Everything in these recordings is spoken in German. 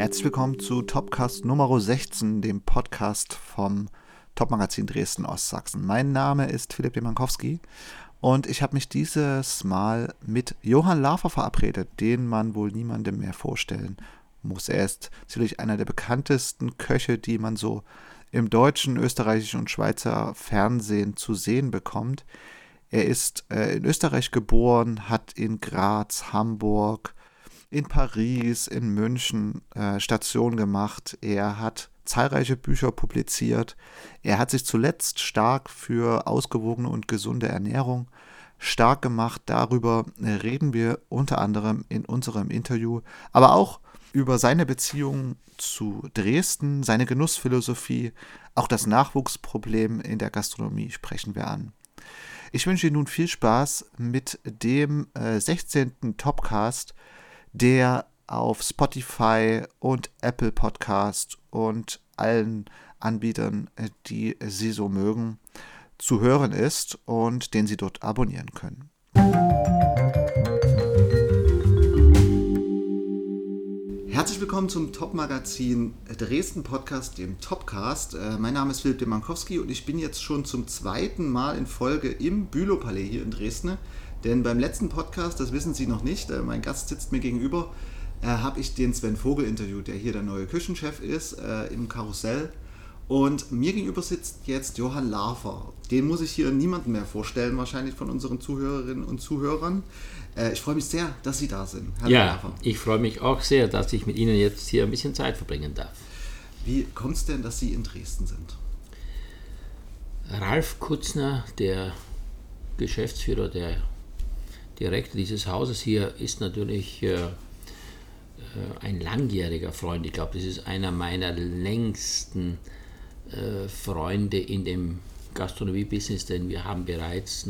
Herzlich willkommen zu Topcast Nummer 16, dem Podcast vom Topmagazin Dresden-Ostsachsen. Mein Name ist Philipp Demankowski und ich habe mich dieses Mal mit Johann Lafer verabredet, den man wohl niemandem mehr vorstellen muss. Er ist sicherlich einer der bekanntesten Köche, die man so im deutschen, österreichischen und Schweizer Fernsehen zu sehen bekommt. Er ist in Österreich geboren, hat in Graz, Hamburg, in Paris, in München Station gemacht. Er hat zahlreiche Bücher publiziert. Er hat sich zuletzt stark für ausgewogene und gesunde Ernährung stark gemacht. Darüber reden wir unter anderem in unserem Interview, aber auch über seine Beziehung zu Dresden, seine Genussphilosophie, auch das Nachwuchsproblem in der Gastronomie sprechen wir an. Ich wünsche Ihnen nun viel Spaß mit dem 16. Topcast, der auf Spotify und Apple Podcast und allen Anbietern, die Sie so mögen, zu hören ist und den Sie dort abonnieren können. Herzlich willkommen zum Top-Magazin Dresden Podcast, dem Topcast. Mein Name ist Philipp Demankowski und ich bin jetzt schon zum zweiten Mal in Folge im Bülow-Palais hier in Dresden. Denn beim letzten Podcast, das wissen Sie noch nicht, mein Gast sitzt mir gegenüber, habe ich den Sven Vogel interviewt, der hier der neue Küchenchef ist im Karussell. Und mir gegenüber sitzt jetzt Johann Lafer. Den muss ich hier niemandem mehr vorstellen, wahrscheinlich von unseren Zuhörerinnen und Zuhörern. Ich freue mich sehr, dass Sie da sind. Hallo, ja, Lafer. Ich freue mich auch sehr, dass ich mit Ihnen jetzt hier ein bisschen Zeit verbringen darf. Wie kommt es denn, dass Sie in Dresden sind? Ralf Kutzner, der Geschäftsführer, der Direktor dieses Hauses hier, ist natürlich ein langjähriger Freund. Ich glaube, das ist einer meiner längsten Freunde in dem Gastronomie-Business, denn wir haben bereits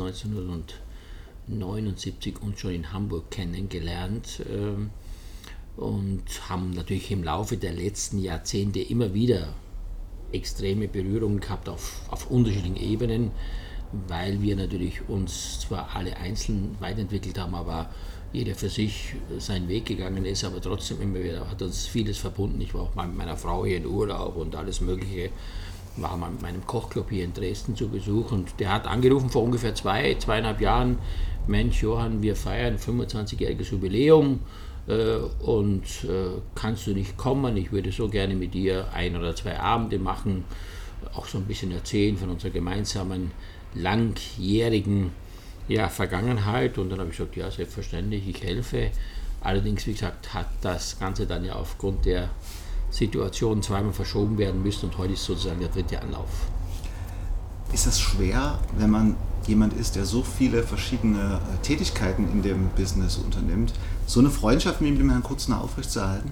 1979 uns schon in Hamburg kennengelernt und haben natürlich im Laufe der letzten Jahrzehnte immer wieder extreme Berührungen gehabt auf unterschiedlichen Ebenen, weil wir natürlich uns zwar alle einzeln weiterentwickelt haben, aber jeder für sich seinen Weg gegangen ist, aber trotzdem immer wieder hat uns vieles verbunden. Ich war auch mal mit meiner Frau hier in Urlaub und alles Mögliche, war mal mit meinem Kochclub hier in Dresden zu Besuch und der hat angerufen vor ungefähr 2,5 Jahren, Mensch Johann, wir feiern 25-jähriges Jubiläum und kannst du nicht kommen, ich würde so gerne mit dir 1 oder 2 Abende machen, auch so ein bisschen erzählen von unserer gemeinsamen langjährigen Vergangenheit. Und dann habe ich gesagt, ja, selbstverständlich, ich helfe. Allerdings, wie gesagt, hat das Ganze dann ja aufgrund der Situation zweimal verschoben werden müssen und heute ist sozusagen der 3. Anlauf. Ist es schwer, wenn man jemand ist, der so viele verschiedene Tätigkeiten in dem Business unternimmt, so eine Freundschaft mit dem Herrn Kutzner aufrechtzuerhalten?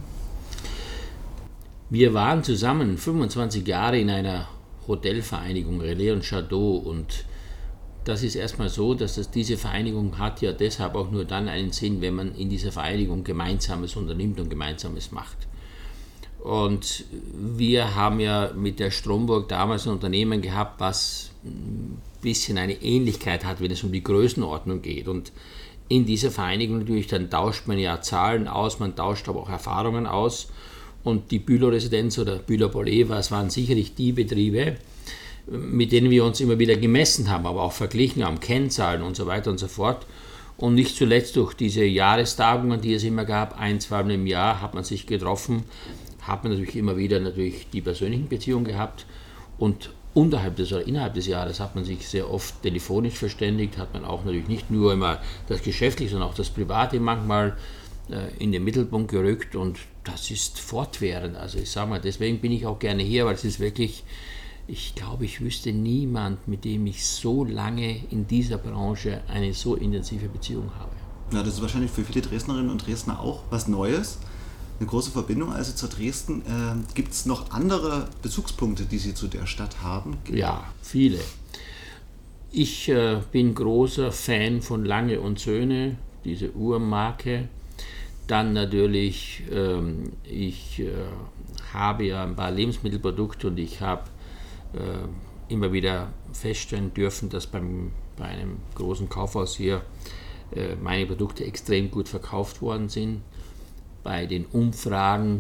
Wir waren zusammen 25 Jahre in einer Hotelvereinigung Relais und Chateau und das ist erstmal so, dass diese Vereinigung hat ja deshalb auch nur dann einen Sinn, wenn man in dieser Vereinigung Gemeinsames unternimmt und Gemeinsames macht. Und wir haben ja mit der Stromburg damals ein Unternehmen gehabt, was ein bisschen eine Ähnlichkeit hat, wenn es um die Größenordnung geht. Und in dieser Vereinigung natürlich, dann tauscht man ja Zahlen aus, man tauscht aber auch Erfahrungen aus. Und die Bülow-Residenz oder Bülow-Palais, was waren sicherlich die Betriebe, mit denen wir uns immer wieder gemessen haben, aber auch verglichen haben, Kennzahlen und so weiter und so fort. Und nicht zuletzt durch diese Jahrestagungen, die es immer gab, 1-2 Mal im Jahr hat man sich getroffen, hat man natürlich immer wieder die persönlichen Beziehungen gehabt und innerhalb des Jahres hat man sich sehr oft telefonisch verständigt, hat man auch natürlich nicht nur immer das Geschäftliche, sondern auch das Private manchmal in den Mittelpunkt gerückt und das ist fortwährend. Also ich sage mal, deswegen bin ich auch gerne hier, weil es ist wirklich, ich glaube, ich wüsste niemand, mit dem ich so lange in dieser Branche eine so intensive Beziehung habe. Ja, das ist wahrscheinlich für viele Dresdnerinnen und Dresdner auch was Neues. Eine große Verbindung also zu Dresden. Gibt es noch andere Bezugspunkte, die Sie zu der Stadt haben? Ja, viele. Ich bin großer Fan von Lange und Söhne, diese Uhrmarke. Dann natürlich, ich habe ja ein paar Lebensmittelprodukte und ich habe immer wieder feststellen dürfen, dass bei einem großen Kaufhaus hier meine Produkte extrem gut verkauft worden sind. Bei den Umfragen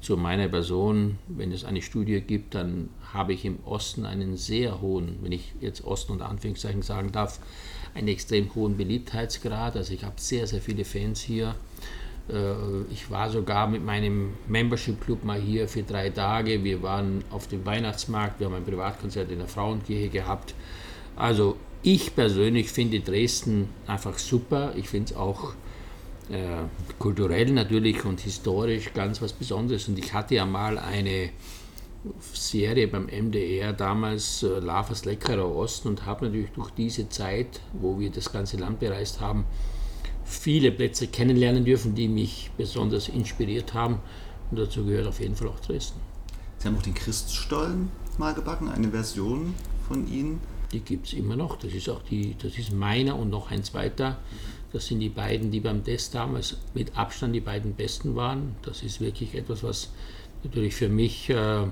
zu meiner Person, wenn es eine Studie gibt, dann habe ich im Osten einen sehr hohen, wenn ich jetzt Osten unter Anführungszeichen sagen darf, einen extrem hohen Beliebtheitsgrad. Also ich habe sehr, sehr viele Fans hier. Ich war sogar mit meinem Membership Club mal hier für 3 Tage. Wir waren auf dem Weihnachtsmarkt, wir haben ein Privatkonzert in der Frauenkirche gehabt. Also ich persönlich finde Dresden einfach super. Ich finde es auch kulturell natürlich und historisch ganz was Besonderes. Und ich hatte ja mal eine Serie beim MDR damals, Lavas Leckerer Osten, und habe natürlich durch diese Zeit, wo wir das ganze Land bereist haben, viele Plätze kennenlernen dürfen, die mich besonders inspiriert haben. Und dazu gehört auf jeden Fall auch Dresden. Sie haben auch den Christstollen mal gebacken, eine Version von Ihnen. Die gibt es immer noch. Das ist meiner und noch ein zweiter. Das sind die beiden, die beim Test damals mit Abstand die beiden besten waren. Das ist wirklich etwas, was natürlich für mich eine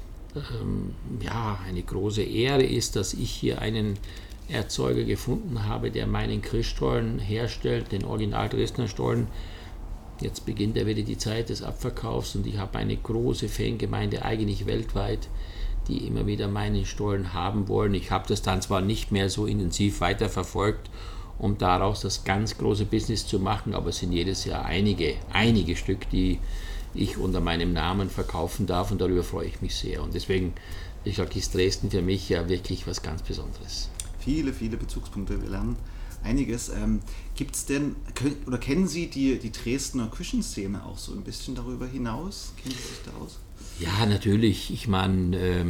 große Ehre ist, dass ich hier einen Erzeuger gefunden habe, der meinen Christstollen herstellt, den Original Dresdner Stollen. Jetzt beginnt ja wieder die Zeit des Abverkaufs und ich habe eine große Fangemeinde, eigentlich weltweit, die immer wieder meinen Stollen haben wollen. Ich habe das dann zwar nicht mehr so intensiv weiterverfolgt, um daraus das ganz große Business zu machen, aber es sind jedes Jahr einige Stück, die ich unter meinem Namen verkaufen darf und darüber freue ich mich sehr. Und deswegen, ich sage, ist Dresden für mich ja wirklich was ganz Besonderes. Viele Bezugspunkte, wir lernen einiges. Gibt's denn, oder kennen Sie die Dresdner Küchenszene auch so ein bisschen darüber hinaus? Kennen Sie sich da aus? Ja, natürlich. Ich meine,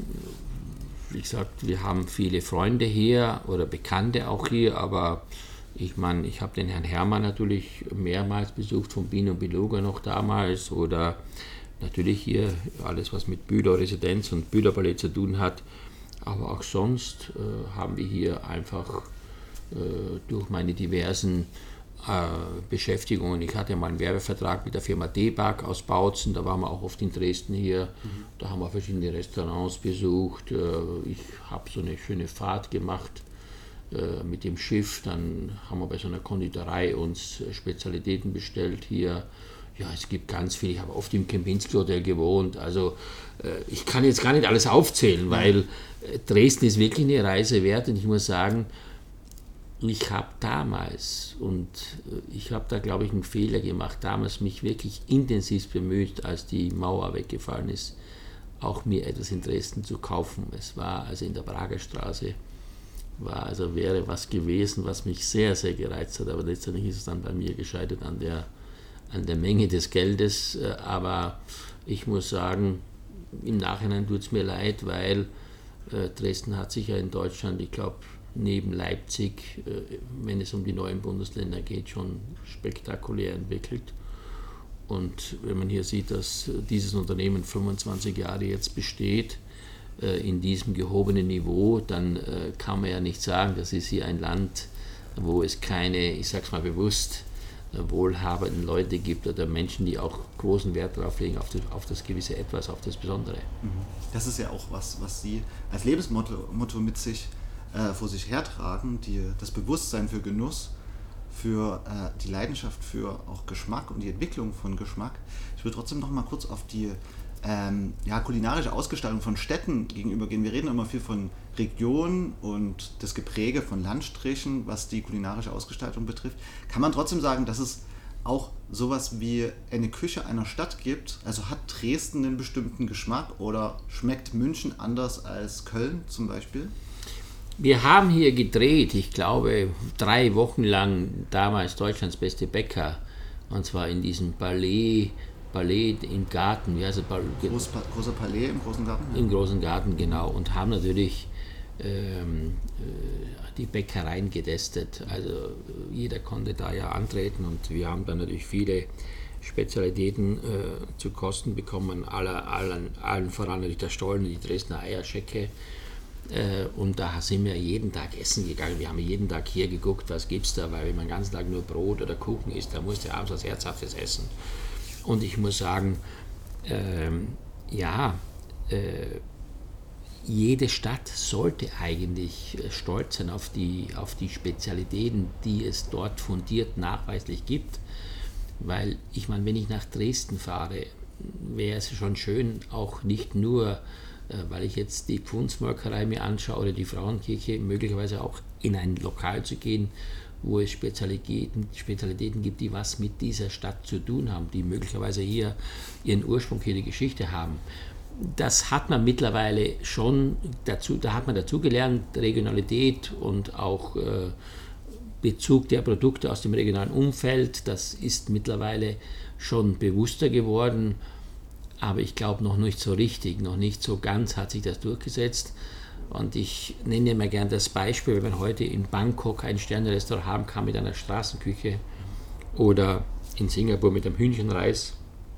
wie gesagt, wir haben viele Freunde hier oder Bekannte auch hier, aber ich meine, ich habe den Herrn Herrmann natürlich mehrmals besucht, von Bino Beluga noch damals, oder natürlich hier alles, was mit Bühler Residenz und Bühler Palais zu tun hat. Aber auch sonst haben wir hier einfach durch meine diversen Beschäftigungen. Ich hatte mal einen Werbevertrag mit der Firma D-Bag aus Bautzen, da waren wir auch oft in Dresden hier. Da haben wir verschiedene Restaurants besucht. Ich habe so eine schöne Fahrt gemacht mit dem Schiff. Dann haben wir bei so einer Konditorei uns Spezialitäten bestellt hier. Ja, es gibt ganz viel. Ich habe oft im Kempinski Hotel gewohnt. Also ich kann jetzt gar nicht alles aufzählen, weil Dresden ist wirklich eine Reise wert. Und ich muss sagen, ich habe damals, und ich habe da, glaube ich, einen Fehler gemacht, damals mich wirklich intensiv bemüht, als die Mauer weggefallen ist, auch mir etwas in Dresden zu kaufen. Es war also in der Prager Straße, wäre was gewesen, was mich sehr, sehr gereizt hat. Aber letztendlich ist es dann bei mir gescheitert an der Menge des Geldes. Aber ich muss sagen, im Nachhinein tut es mir leid, weil Dresden hat sich ja in Deutschland, ich glaube, neben Leipzig, wenn es um die neuen Bundesländer geht, schon spektakulär entwickelt. Und wenn man hier sieht, dass dieses Unternehmen 25 Jahre jetzt besteht, in diesem gehobenen Niveau, dann kann man ja nicht sagen, das ist hier ein Land, wo es keine, ich sage es mal bewusst, wohlhabenden Leute gibt oder Menschen, die auch großen Wert darauf legen, auf das gewisse Etwas, auf das Besondere. Das ist ja auch was Sie als Lebensmotto mit sich vor sich hertragen, das Bewusstsein für Genuss, für die Leidenschaft für auch Geschmack und die Entwicklung von Geschmack. Ich würde trotzdem noch mal kurz auf die kulinarische Ausgestaltung von Städten gegenüber gehen. Wir reden immer viel von Regionen und das Gepräge von Landstrichen, was die kulinarische Ausgestaltung betrifft. Kann man trotzdem sagen, dass es auch sowas wie eine Küche einer Stadt gibt? Also hat Dresden einen bestimmten Geschmack oder schmeckt München anders als Köln zum Beispiel? Wir haben hier gedreht, ich glaube, 3 Wochen lang damals Deutschlands beste Bäcker, und zwar in diesem Palais im Garten. Wie heißt es? Großer Palais im großen Garten? Im großen Garten, genau. Und haben natürlich die Bäckereien getestet. Also jeder konnte da ja antreten und wir haben dann natürlich viele Spezialitäten zu Kosten bekommen. Allen voran natürlich der Stollen und die Dresdner Eierschecke. Und da sind wir jeden Tag essen gegangen. Wir haben jeden Tag hier geguckt, was gibt es da, weil wenn man den ganzen Tag nur Brot oder Kuchen isst, dann musst du abends was Herzhaftes essen. Und ich muss sagen, jede Stadt sollte eigentlich stolz sein auf die Spezialitäten, die es dort fundiert nachweislich gibt. Weil ich meine, wenn ich nach Dresden fahre, wäre es schon schön, auch nicht nur, weil ich jetzt die Pfundsmolkerei mir anschaue oder die Frauenkirche, möglicherweise auch in ein Lokal zu gehen, wo es Spezialitäten gibt, die was mit dieser Stadt zu tun haben, die möglicherweise hier ihren Ursprung, hier die Geschichte haben. Das hat man mittlerweile schon dazu, da hat man dazu gelernt, Regionalität und auch Bezug der Produkte aus dem regionalen Umfeld, das ist mittlerweile schon bewusster geworden, aber ich glaube noch nicht so richtig, noch nicht so ganz hat sich das durchgesetzt. Und ich nenne immer gern das Beispiel, wenn man heute in Bangkok ein Sterne-Restaurant haben kann mit einer Straßenküche oder in Singapur mit einem Hühnchenreis,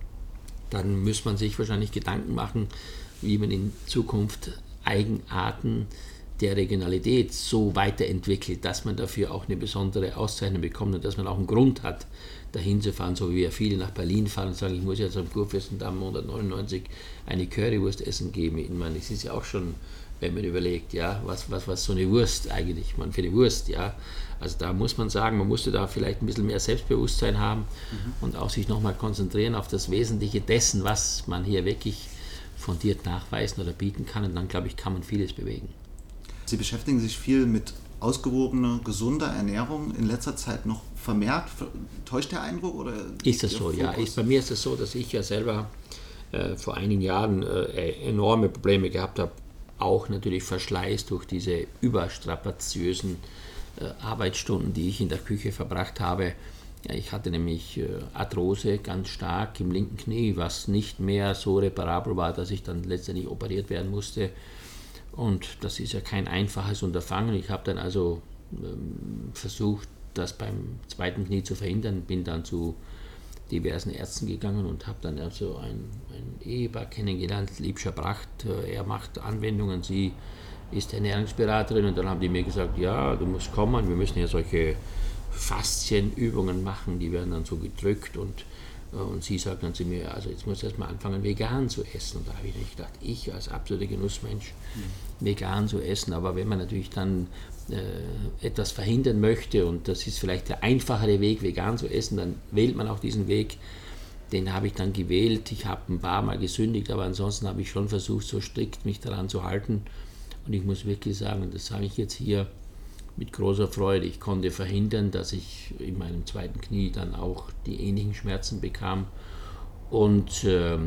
dann muss man sich wahrscheinlich Gedanken machen, wie man in Zukunft Eigenarten der Regionalität so weiterentwickelt, dass man dafür auch eine besondere Auszeichnung bekommt und dass man auch einen Grund hat, dahin zu fahren, so wie ja viele nach Berlin fahren und sagen, ich muss jetzt am Kurfürstendamm 199 eine Currywurst essen geben. Ich meine, es ist ja auch schon, wenn man überlegt, ja, was so eine Wurst eigentlich, man für eine Wurst, ja. Also da muss man sagen, man musste da vielleicht ein bisschen mehr Selbstbewusstsein haben und auch sich nochmal konzentrieren auf das Wesentliche dessen, was man hier wirklich fundiert nachweisen oder bieten kann, und dann, glaube ich, kann man vieles bewegen. Sie beschäftigen sich viel mit ausgewogener, gesunder Ernährung, in letzter Zeit noch vermehrt. Täuscht der Eindruck? Oder ist das so, ja. Bei mir ist es so, dass ich ja selber vor einigen Jahren enorme Probleme gehabt habe, auch natürlich Verschleiß durch diese überstrapaziösen Arbeitsstunden, die ich in der Küche verbracht habe. Ja, ich hatte nämlich Arthrose ganz stark im linken Knie, was nicht mehr so reparabel war, dass ich dann letztendlich operiert werden musste. Und das ist ja kein einfaches Unterfangen. Ich habe dann also versucht, das beim zweiten Knie zu verhindern, bin dann zu diversen Ärzten gegangen und habe dann also ein Ehepaar kennengelernt, Liebscher Bracht. Er macht Anwendungen, sie ist Ernährungsberaterin, und dann haben die mir gesagt, ja, du musst kommen, wir müssen ja solche Faszienübungen machen, die werden dann so gedrückt, und sie sagt dann zu mir, also jetzt musst du erst mal anfangen, vegan zu essen. Und da habe ich nicht gedacht, ich als absoluter Genussmensch, vegan zu essen, aber wenn man natürlich dann etwas verhindern möchte, und das ist vielleicht der einfachere Weg, vegan zu essen, dann wählt man auch diesen Weg. Den habe ich dann gewählt. Ich habe ein paar Mal gesündigt, aber ansonsten habe ich schon versucht, so strikt mich daran zu halten. Und ich muss wirklich sagen, und das sage ich jetzt hier mit großer Freude, ich konnte verhindern, dass ich in meinem zweiten Knie dann auch die ähnlichen Schmerzen bekam. Und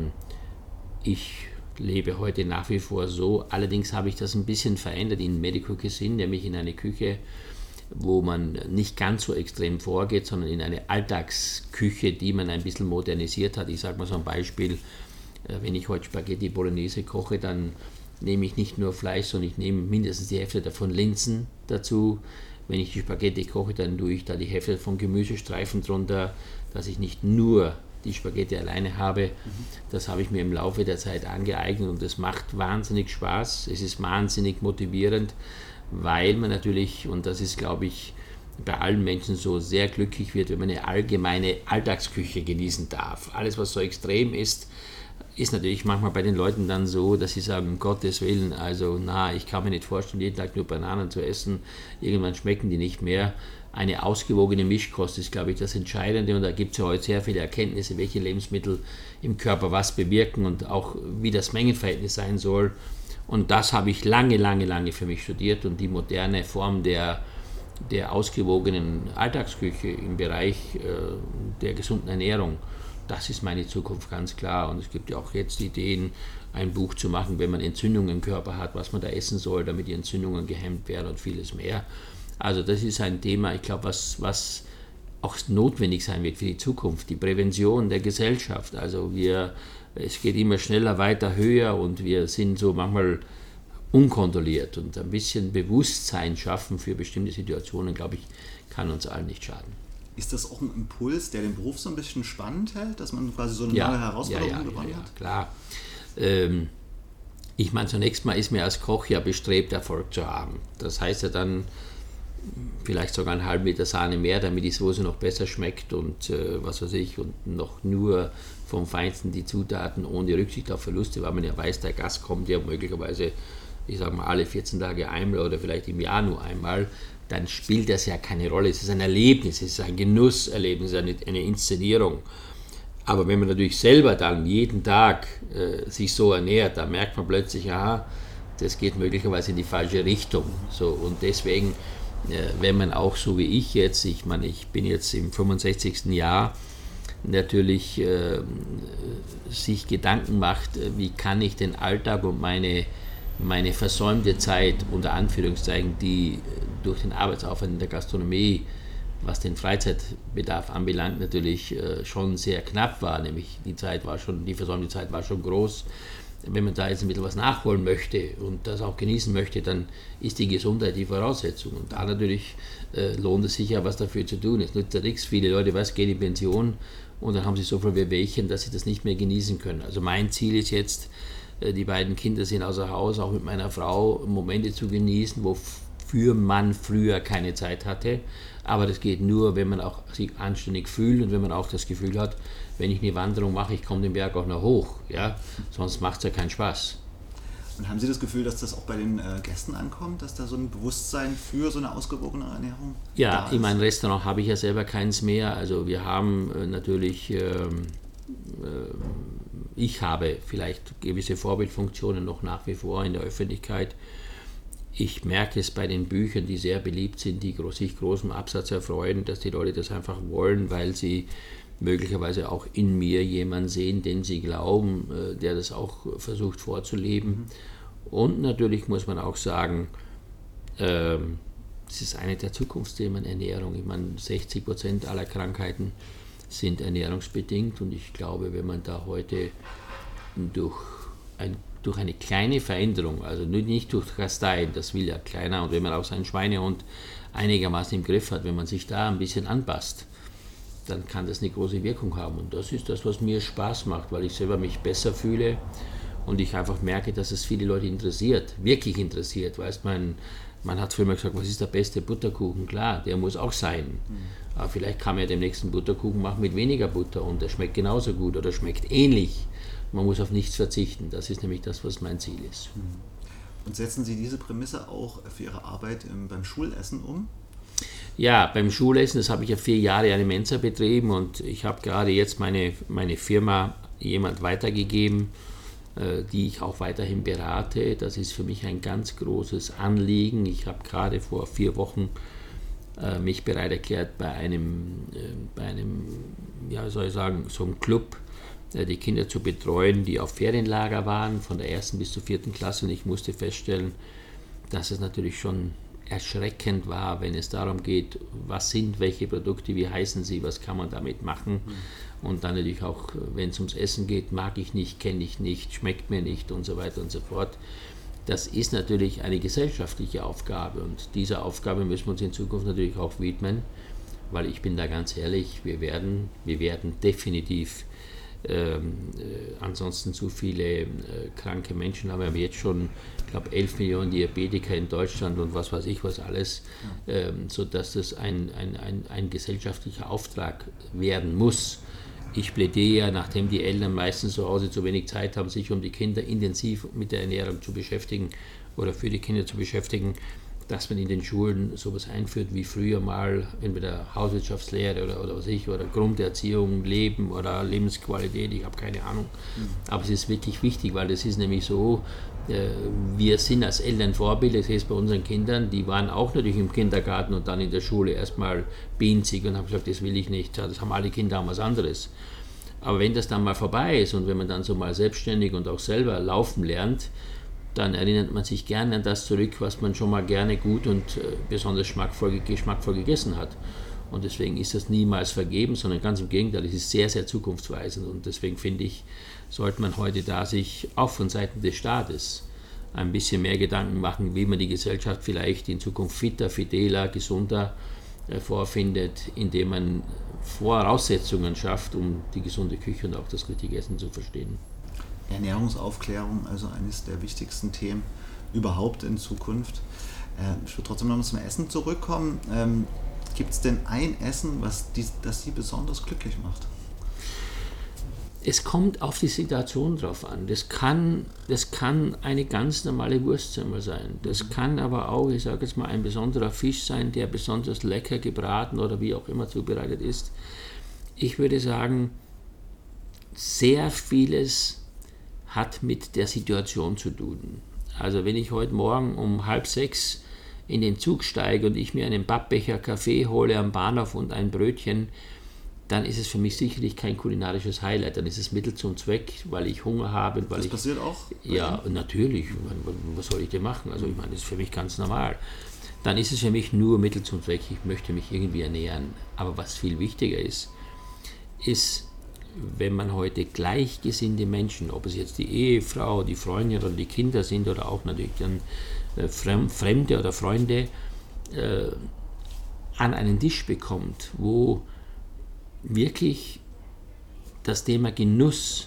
ich lebe heute nach wie vor so. Allerdings habe ich das ein bisschen verändert in Medical Cuisine, nämlich in eine Küche, wo man nicht ganz so extrem vorgeht, sondern in eine Alltagsküche, die man ein bisschen modernisiert hat. Ich sage mal so ein Beispiel, wenn ich heute Spaghetti Bolognese koche, dann nehme ich nicht nur Fleisch, sondern ich nehme mindestens die Hälfte davon Linsen dazu. Wenn ich die Spaghetti koche, dann tue ich da die Hälfte von Gemüsestreifen drunter, dass ich nicht nur die Spaghetti alleine habe. Das habe ich mir im Laufe der Zeit angeeignet, und das macht wahnsinnig Spaß. Es ist wahnsinnig motivierend, weil man natürlich, und das ist, glaube ich, bei allen Menschen so, sehr glücklich wird, wenn man eine allgemeine Alltagsküche genießen darf. Alles, was so extrem ist natürlich manchmal bei den Leuten dann so, dass sie sagen, um Gottes Willen, also ich kann mir nicht vorstellen, jeden Tag nur Bananen zu essen, irgendwann schmecken die nicht mehr. Eine ausgewogene Mischkost ist, glaube ich, das Entscheidende, und da gibt es ja heute sehr viele Erkenntnisse, welche Lebensmittel im Körper was bewirken und auch wie das Mengenverhältnis sein soll. Und das habe ich lange für mich studiert, und die moderne Form der ausgewogenen Alltagsküche im Bereich der gesunden Ernährung, das ist meine Zukunft ganz klar. Und es gibt ja auch jetzt Ideen, ein Buch zu machen, wenn man Entzündungen im Körper hat, was man da essen soll, damit die Entzündungen gehemmt werden und vieles mehr. Also das ist ein Thema, ich glaube, was auch notwendig sein wird für die Zukunft, die Prävention der Gesellschaft. Also es geht immer schneller, weiter, höher, und wir sind so manchmal unkontrolliert, und ein bisschen Bewusstsein schaffen für bestimmte Situationen, glaube ich, kann uns allen nicht schaden. Ist das auch ein Impuls, der den Beruf so ein bisschen spannend hält, dass man quasi so eine neue Herausforderung gewonnen hat? Ja, klar. Ich meine, zunächst mal ist mir als Koch ja bestrebt, Erfolg zu haben. Das heißt ja dann vielleicht sogar einen halben Liter Sahne mehr, damit die Soße noch besser schmeckt und und noch nur vom Feinsten die Zutaten ohne Rücksicht auf Verluste, weil man ja weiß, der Gast kommt ja möglicherweise, ich sage mal, alle 14 Tage einmal oder vielleicht im Jahr nur einmal. Dann spielt das ja keine Rolle. Es ist ein Erlebnis, es ist ein Genusserlebnis, eine Inszenierung. Aber wenn man natürlich selber dann jeden Tag sich so ernährt, dann merkt man plötzlich, aha, das geht möglicherweise in die falsche Richtung. So, und deswegen, wenn man auch so wie ich jetzt, ich meine, ich bin jetzt im 65. Jahr, natürlich sich Gedanken macht, wie kann ich den Alltag und meine versäumte Zeit, unter Anführungszeichen, die durch den Arbeitsaufwand in der Gastronomie, was den Freizeitbedarf anbelangt, natürlich schon sehr knapp war, nämlich die versäumte Zeit war schon groß. Wenn man da jetzt ein bisschen was nachholen möchte und das auch genießen möchte, dann ist die Gesundheit die Voraussetzung. Und da natürlich lohnt es sich ja, was dafür zu tun. Es nützt ja nichts. Viele Leute, gehen in Pension und dann haben sie so viel Wehwehchen, dass sie das nicht mehr genießen können. Also mein Ziel ist jetzt, die beiden Kinder sind außer Haus, auch mit meiner Frau Momente zu genießen, wofür man früher keine Zeit hatte. Aber das geht nur, wenn man auch sich anständig fühlt und wenn man auch das Gefühl hat, wenn ich eine Wanderung mache, ich komme den Berg auch noch hoch. Ja? Sonst macht es ja keinen Spaß. Und haben Sie das Gefühl, dass das auch bei den Gästen ankommt, dass da so ein Bewusstsein für so eine ausgewogene Ernährung ja, in meinem Restaurant habe ich ja selber keins mehr. Also wir haben natürlich, ich habe vielleicht gewisse Vorbildfunktionen noch nach wie vor in der Öffentlichkeit. Ich merke es bei den Büchern, die sehr beliebt sind, die sich großem Absatz erfreuen, dass die Leute das einfach wollen, weil sie möglicherweise auch in mir jemanden sehen, den sie glauben, der das auch versucht vorzuleben. Und natürlich muss man auch sagen, es ist eine der Zukunftsthemen, Ernährung. Ich meine, 60% aller Krankheiten sind ernährungsbedingt und ich glaube, wenn man da heute durch eine kleine Veränderung, also nicht durch Kasteien, das will ja keiner, und wenn man auch seinen Schweinehund einigermaßen im Griff hat, wenn man sich da ein bisschen anpasst, dann kann das eine große Wirkung haben. Und das ist das, was mir Spaß macht, weil ich selber mich besser fühle und ich einfach merke, dass es viele Leute interessiert, wirklich interessiert. Weißt, man hat früher mal gesagt, was ist der beste Butterkuchen? Klar, der muss auch sein. Aber vielleicht kann man ja den nächsten Butterkuchen machen mit weniger Butter und der schmeckt genauso gut oder schmeckt ähnlich. Man muss auf nichts verzichten. Das ist nämlich das, was mein Ziel ist. Und setzen Sie diese Prämisse auch für Ihre Arbeit beim Schulessen um? Ja, beim Schulessen, das habe ich ja 4 Jahre eine Mensa betrieben und ich habe gerade jetzt meine Firma jemand weitergegeben, die ich auch weiterhin berate. Das ist für mich ein ganz großes Anliegen. Ich habe gerade vor 4 Wochen mich bereit erklärt, bei einem, ja, soll ich sagen, so einem Club, die Kinder zu betreuen, die auf Ferienlager waren, von der 1. bis zur 4. Klasse. Und ich musste feststellen, dass es natürlich schon erschreckend war, wenn es darum geht, was sind welche Produkte, wie heißen sie, was kann man damit machen. Und dann natürlich auch, wenn es ums Essen geht, mag ich nicht, kenne ich nicht, schmeckt mir nicht und so weiter und so fort. Das ist natürlich eine gesellschaftliche Aufgabe und dieser Aufgabe müssen wir uns in Zukunft natürlich auch widmen, weil ich bin da ganz ehrlich, wir werden definitiv ansonsten zu viele kranke Menschen haben. Wir haben jetzt schon, ich glaube, 11 Millionen Diabetiker in Deutschland und was weiß ich was alles, sodass das ein gesellschaftlicher Auftrag werden muss. Ich plädiere ja, nachdem die Eltern meistens zu Hause zu wenig Zeit haben, sich um die Kinder intensiv mit der Ernährung zu beschäftigen oder für die Kinder zu beschäftigen, dass man in den Schulen sowas einführt wie früher mal entweder Hauswirtschaftslehre oder was ich, oder Grunderziehung, Leben oder Lebensqualität, ich habe keine Ahnung. Aber es ist wirklich wichtig, weil es ist nämlich so, wir sind als Eltern Vorbilder, das heißt bei unseren Kindern, die waren auch natürlich im Kindergarten und dann in der Schule erstmal pinzig und haben gesagt, das will ich nicht, das haben alle Kinder haben was anderes. Aber wenn das dann mal vorbei ist und wenn man dann so mal selbstständig und auch selber laufen lernt, dann erinnert man sich gerne an das zurück, was man schon mal gerne gut und besonders geschmackvoll gegessen hat. Und deswegen ist das niemals vergeben, sondern ganz im Gegenteil, es ist sehr, sehr zukunftsweisend. Und deswegen finde ich, sollte man heute da sich auch von Seiten des Staates ein bisschen mehr Gedanken machen, wie man die Gesellschaft vielleicht in Zukunft fitter, fideler, gesunder vorfindet, indem man Voraussetzungen schafft, um die gesunde Küche und auch das richtige Essen zu verstehen. Ernährungsaufklärung, also eines der wichtigsten Themen überhaupt in Zukunft. Ich würde trotzdem noch zum Essen zurückkommen. Gibt es denn ein Essen, das Sie besonders glücklich macht? Es kommt auf die Situation drauf an. Das kann eine ganz normale Wurstsemmel sein. Das kann aber auch, ich sage jetzt mal, ein besonderer Fisch sein, der besonders lecker gebraten oder wie auch immer zubereitet ist. Ich würde sagen, sehr vieles hat mit der Situation zu tun. Also wenn ich heute Morgen um 5:30 in den Zug steige und ich mir einen Pappbecher Kaffee hole am Bahnhof und ein Brötchen, dann ist es für mich sicherlich kein kulinarisches Highlight. Dann ist es Mittel zum Zweck, weil ich Hunger habe. Weil das passiert auch? Ja, natürlich. Was soll ich denn machen? Also ich meine, das ist für mich ganz normal. Dann ist es für mich nur Mittel zum Zweck. Ich möchte mich irgendwie ernähren. Aber was viel wichtiger ist, wenn man heute gleichgesinnte Menschen, ob es jetzt die Ehefrau, die Freundin oder die Kinder sind oder auch natürlich dann Fremde oder Freunde, an einen Tisch bekommt, wo wirklich das Thema Genuss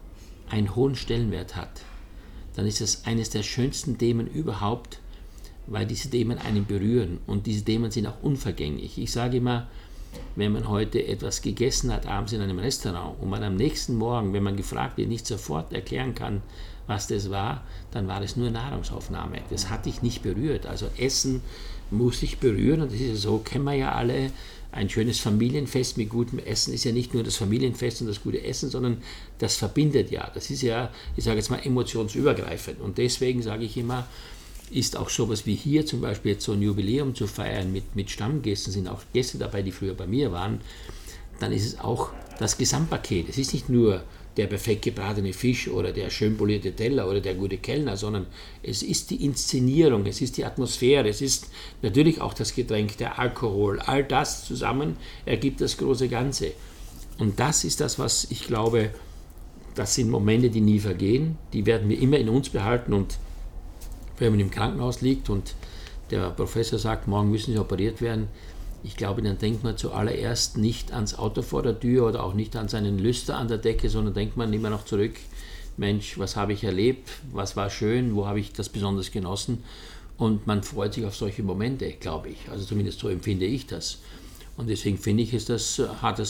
einen hohen Stellenwert hat, dann ist es eines der schönsten Themen überhaupt, weil diese Themen einen berühren und diese Themen sind auch unvergänglich. Ich sage immer, wenn man heute etwas gegessen hat, abends in einem Restaurant und man am nächsten Morgen, wenn man gefragt wird, nicht sofort erklären kann, was das war, dann war es nur Nahrungsaufnahme. Das hat dich nicht berührt. Also Essen muss dich berühren und das ist ja so, kennen wir ja alle. Ein schönes Familienfest mit gutem Essen ist ja nicht nur das Familienfest und das gute Essen, sondern das verbindet ja. Das ist ja, ich sage jetzt mal, emotionsübergreifend. Und deswegen sage ich immer, ist auch sowas wie hier zum Beispiel jetzt so ein Jubiläum zu feiern mit Stammgästen, sind auch Gäste dabei, die früher bei mir waren, dann ist es auch das Gesamtpaket. Es ist nicht nur der perfekt gebratene Fisch oder der schön polierte Teller oder der gute Kellner, sondern es ist die Inszenierung, es ist die Atmosphäre, es ist natürlich auch das Getränk, der Alkohol, all das zusammen ergibt das große Ganze. Und das ist das, was ich glaube, das sind Momente, die nie vergehen, die werden wir immer in uns behalten und wenn man im Krankenhaus liegt und der Professor sagt, morgen müssen Sie operiert werden, ich glaube, dann denkt man zuallererst nicht ans Auto vor der Tür oder auch nicht an seinen Lüster an der Decke, sondern denkt man immer noch zurück, Mensch, was habe ich erlebt, was war schön, wo habe ich das besonders genossen und man freut sich auf solche Momente, glaube ich. Also zumindest so empfinde ich das. Und deswegen finde ich, hat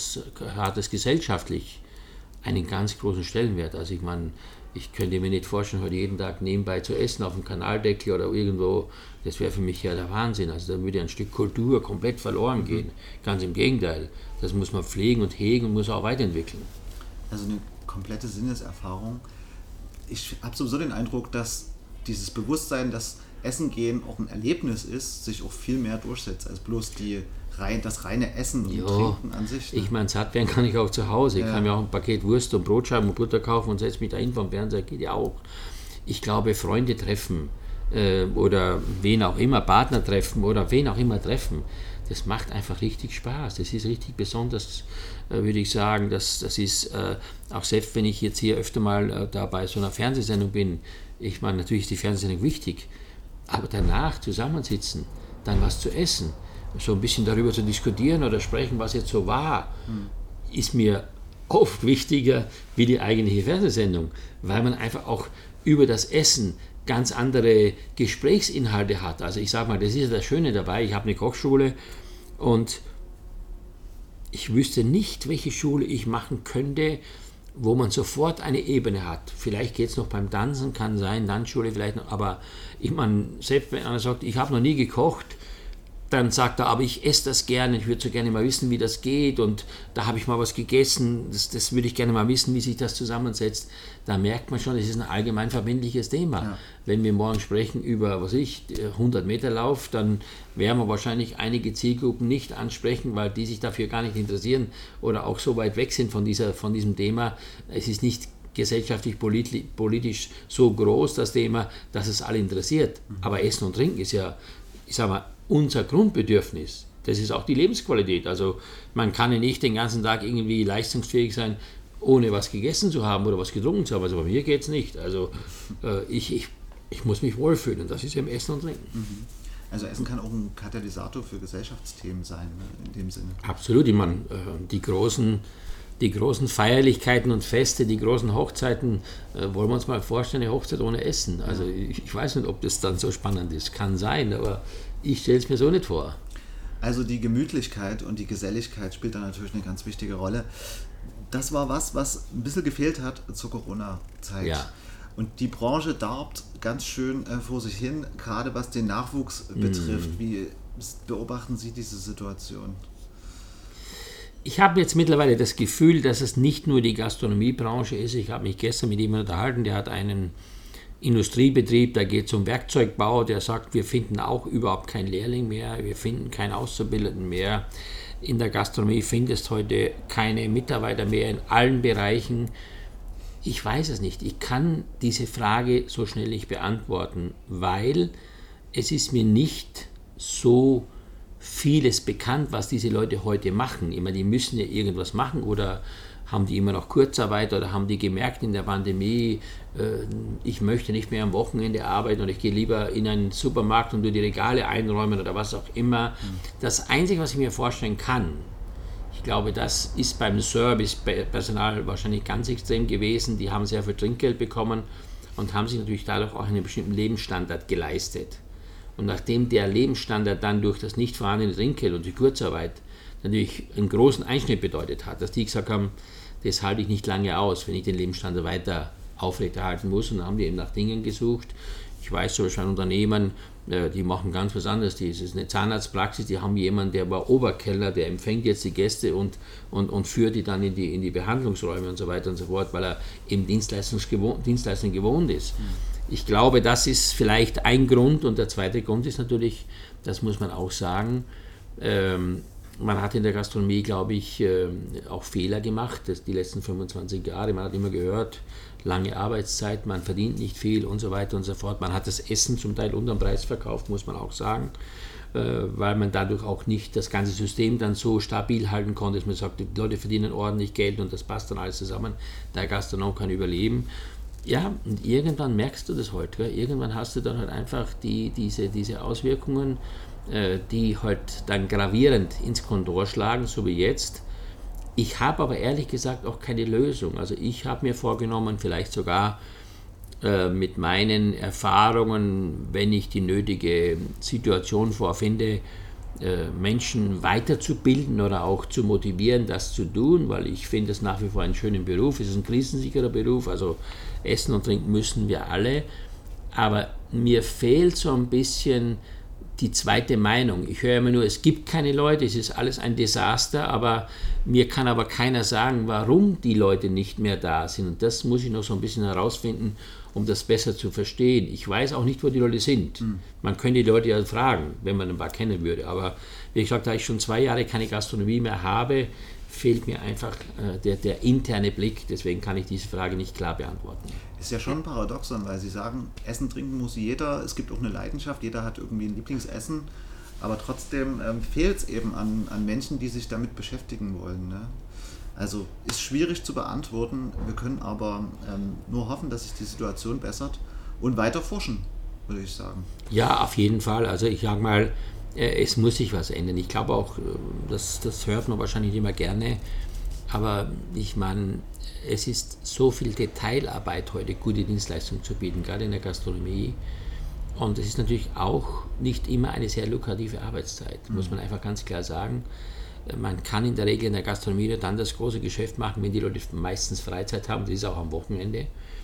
es gesellschaftlich einen ganz großen Stellenwert. Also ich meine, ich könnte mir nicht vorstellen, heute jeden Tag nebenbei zu essen auf dem Kanaldeckel oder irgendwo. Das wäre für mich ja der Wahnsinn. Also da würde ein Stück Kultur komplett verloren gehen. Ganz im Gegenteil. Das muss man pflegen und hegen und muss auch weiterentwickeln. Also eine komplette Sinneserfahrung. Ich habe sowieso den Eindruck, dass dieses Bewusstsein, dass Essen gehen auch ein Erlebnis ist, sich auch viel mehr durchsetzt als bloß das reine Essen und Trinken an sich. Ne? Ich meine, satt werden kann ich auch zu Hause. Ich kann mir auch ein Paket Wurst und Brotscheiben und Butter kaufen und setze mich da hin vom Fernseher, geht ja auch. Ich glaube, Freunde treffen oder wen auch immer, Partner treffen oder wen auch immer treffen, das macht einfach richtig Spaß. Das ist richtig besonders, würde ich sagen. Das ist auch selbst, wenn ich jetzt hier öfter mal da bei so einer Fernsehsendung bin, ich meine, natürlich ist die Fernsehsendung wichtig, aber danach zusammensitzen, dann was zu essen, so ein bisschen darüber zu diskutieren oder sprechen, was jetzt so war, ist mir oft wichtiger wie die eigentliche Fernsehsendung, weil man einfach auch über das Essen ganz andere Gesprächsinhalte hat. Also ich sage mal, das ist ja das Schöne dabei, ich habe eine Kochschule und ich wüsste nicht, welche Schule ich machen könnte, wo man sofort eine Ebene hat. Vielleicht geht es noch beim Tanzen, kann sein, Tanzschule vielleicht noch, aber ich meine, selbst wenn einer sagt, ich habe noch nie gekocht, dann sagt er, aber ich esse das gerne, ich würde so gerne mal wissen, wie das geht und da habe ich mal was gegessen, das würde ich gerne mal wissen, wie sich das zusammensetzt. Da merkt man schon, es ist ein allgemein verbindliches Thema. Ja. Wenn wir morgen sprechen über, 100 Meter Lauf, dann werden wir wahrscheinlich einige Zielgruppen nicht ansprechen, weil die sich dafür gar nicht interessieren oder auch so weit weg sind von diesem Thema. Es ist nicht gesellschaftlich, politisch so groß, das Thema, dass es alle interessiert. Aber Essen und Trinken ist ja, ich sage mal, unser Grundbedürfnis. Das ist auch die Lebensqualität. Also man kann ja nicht den ganzen Tag irgendwie leistungsfähig sein, ohne was gegessen zu haben oder was getrunken zu haben. Also bei mir geht es nicht. Also ich muss mich wohlfühlen und das ist eben Essen und Trinken. Also Essen kann auch ein Katalysator für Gesellschaftsthemen sein, ne, in dem Sinne. Absolut. Ich meine, die großen Feierlichkeiten und Feste, die großen Hochzeiten, wollen wir uns mal vorstellen, eine Hochzeit ohne Essen. Also ich weiß nicht, ob das dann so spannend ist. Kann sein, aber ich stelle es mir so nicht vor. Also die Gemütlichkeit und die Geselligkeit spielt da natürlich eine ganz wichtige Rolle. Das war was ein bisschen gefehlt hat zur Corona-Zeit. Ja. Und die Branche darbt ganz schön vor sich hin, gerade was den Nachwuchs betrifft. Wie beobachten Sie diese Situation? Ich habe jetzt mittlerweile das Gefühl, dass es nicht nur die Gastronomiebranche ist. Ich habe mich gestern mit jemandem unterhalten, der hat einen Industriebetrieb, da geht es um Werkzeugbau, der sagt, wir finden auch überhaupt keinen Lehrling mehr, wir finden keinen Auszubildenden mehr. In der Gastronomie findest heute keine Mitarbeiter mehr in allen Bereichen. Ich weiß es nicht. Ich kann diese Frage so schnell nicht beantworten, weil es ist mir nicht so vieles bekannt, was diese Leute heute machen. Immer, die müssen ja irgendwas machen oder haben die immer noch Kurzarbeit oder haben die gemerkt in der Pandemie, ich möchte nicht mehr am Wochenende arbeiten und ich gehe lieber in einen Supermarkt und die Regale einräumen oder was auch immer. Das Einzige, was ich mir vorstellen kann, ich glaube, das ist beim Servicepersonal wahrscheinlich ganz extrem gewesen. Die haben sehr viel Trinkgeld bekommen und haben sich natürlich dadurch auch einen bestimmten Lebensstandard geleistet. Und nachdem der Lebensstandard dann durch das nicht vorhandene Trinkgeld und die Kurzarbeit natürlich einen großen Einschnitt bedeutet hat, dass die gesagt haben, das halte ich nicht lange aus, wenn ich den Lebensstandard weiter aufrechterhalten muss. Und dann haben die eben nach Dingen gesucht. Ich weiß zum Beispiel an Unternehmen, die machen ganz was anderes. Das ist eine Zahnarztpraxis, die haben jemanden, der war Oberkellner, der empfängt jetzt die Gäste und führt die dann in die Behandlungsräume und so weiter und so fort, weil er eben Dienstleistungen gewohnt ist. Ich glaube, das ist vielleicht ein Grund. Und der zweite Grund ist natürlich, das muss man auch sagen, man hat in der Gastronomie, glaube ich, auch Fehler gemacht, die letzten 25 Jahre. Man hat immer gehört, lange Arbeitszeit, man verdient nicht viel und so weiter und so fort. Man hat das Essen zum Teil unter dem Preis verkauft, muss man auch sagen, weil man dadurch auch nicht das ganze System dann so stabil halten konnte, dass man sagt, die Leute verdienen ordentlich Geld und das passt dann alles zusammen. Der Gastronom kann überleben. Ja, und irgendwann merkst du das halt. Gell? Irgendwann hast du dann halt einfach diese Auswirkungen, die halt dann gravierend ins Kontor schlagen, so wie jetzt. Ich habe aber ehrlich gesagt auch keine Lösung. Also ich habe mir vorgenommen, vielleicht sogar mit meinen Erfahrungen, wenn ich die nötige Situation vorfinde, Menschen weiterzubilden oder auch zu motivieren, das zu tun, weil ich finde es nach wie vor einen schönen Beruf. Es ist ein krisensicherer Beruf, also essen und trinken müssen wir alle. Aber mir fehlt so ein bisschen die zweite Meinung. Ich höre immer nur, es gibt keine Leute, es ist alles ein Desaster, aber mir kann aber keiner sagen, warum die Leute nicht mehr da sind. Und das muss ich noch so ein bisschen herausfinden, um das besser zu verstehen. Ich weiß auch nicht, wo die Leute sind. Man könnte die Leute ja fragen, wenn man ein paar kennen würde. Aber wie gesagt, da ich schon 2 Jahre keine Gastronomie mehr habe, fehlt mir einfach der interne Blick. Deswegen kann ich diese Frage nicht klar beantworten. Ist ja schon ein Paradoxon, weil Sie sagen, essen, trinken muss jeder. Es gibt auch eine Leidenschaft, jeder hat irgendwie ein Lieblingsessen. Aber trotzdem fehlt es eben an Menschen, die sich damit beschäftigen wollen. Ne? Also ist schwierig zu beantworten. Wir können aber nur hoffen, dass sich die Situation bessert und weiter forschen, würde ich sagen. Ja, auf jeden Fall. Also ich sage mal, es muss sich was ändern. Ich glaube auch, das hört man wahrscheinlich immer gerne, aber ich meine, es ist so viel Detailarbeit heute, gute Dienstleistungen zu bieten, gerade in der Gastronomie. Und es ist natürlich auch nicht immer eine sehr lukrative Arbeitszeit, muss man einfach ganz klar sagen. Man kann in der Regel in der Gastronomie dann das große Geschäft machen, wenn die Leute meistens Freizeit haben, das ist auch am Wochenende.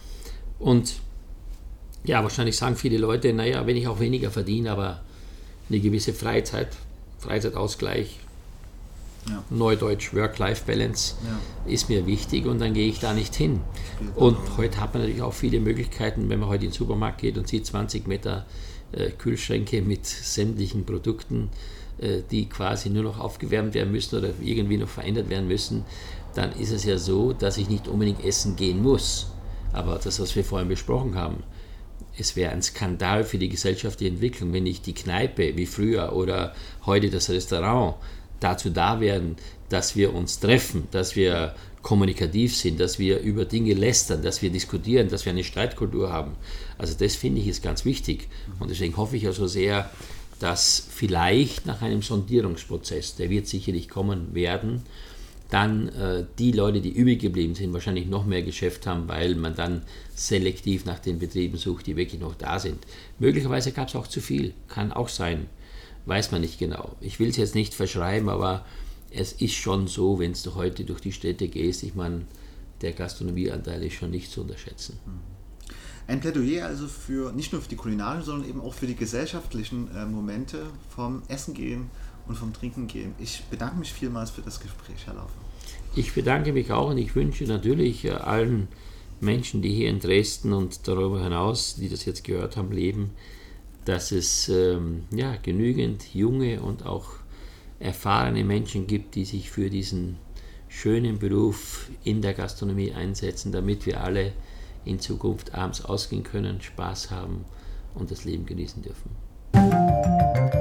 Und ja, wahrscheinlich sagen viele Leute, naja, wenn ich auch weniger verdiene, aber eine gewisse Freizeitausgleich, ja. Neudeutsch Work-Life-Balance, ja, ist mir wichtig und dann gehe ich da nicht hin. Und heute hat man natürlich auch viele Möglichkeiten, wenn man heute in den Supermarkt geht und sieht 20 Meter Kühlschränke mit sämtlichen Produkten, die quasi nur noch aufgewärmt werden müssen oder irgendwie noch verändert werden müssen, dann ist es ja so, dass ich nicht unbedingt essen gehen muss. Aber das, was wir vorhin besprochen haben, es wäre ein Skandal für die gesellschaftliche Entwicklung, wenn nicht die Kneipe wie früher oder heute das Restaurant dazu da wären, dass wir uns treffen, dass wir kommunikativ sind, dass wir über Dinge lästern, dass wir diskutieren, dass wir eine Streitkultur haben. Also das finde ich ist ganz wichtig. Und deswegen hoffe ich ja so sehr, dass vielleicht nach einem Sondierungsprozess, der wird sicherlich kommen werden, dann die Leute, die übrig geblieben sind, wahrscheinlich noch mehr Geschäft haben, weil man dann selektiv nach den Betrieben sucht, die wirklich noch da sind. Möglicherweise gab es auch zu viel, kann auch sein, weiß man nicht genau. Ich will es jetzt nicht verschreiben, aber es ist schon so, wenn du heute durch die Städte gehst, ich meine, der Gastronomieanteil ist schon nicht zu unterschätzen. Ein Plädoyer also nicht nur für die kulinarischen, sondern eben auch für die gesellschaftlichen Momente vom Essen gehen und vom Trinken gehen. Ich bedanke mich vielmals für das Gespräch, Herr Laufer. Ich bedanke mich auch und ich wünsche natürlich allen Menschen, die hier in Dresden und darüber hinaus, die das jetzt gehört haben, leben, dass es genügend junge und auch erfahrene Menschen gibt, die sich für diesen schönen Beruf in der Gastronomie einsetzen, damit wir alle in Zukunft abends ausgehen können, Spaß haben und das Leben genießen dürfen.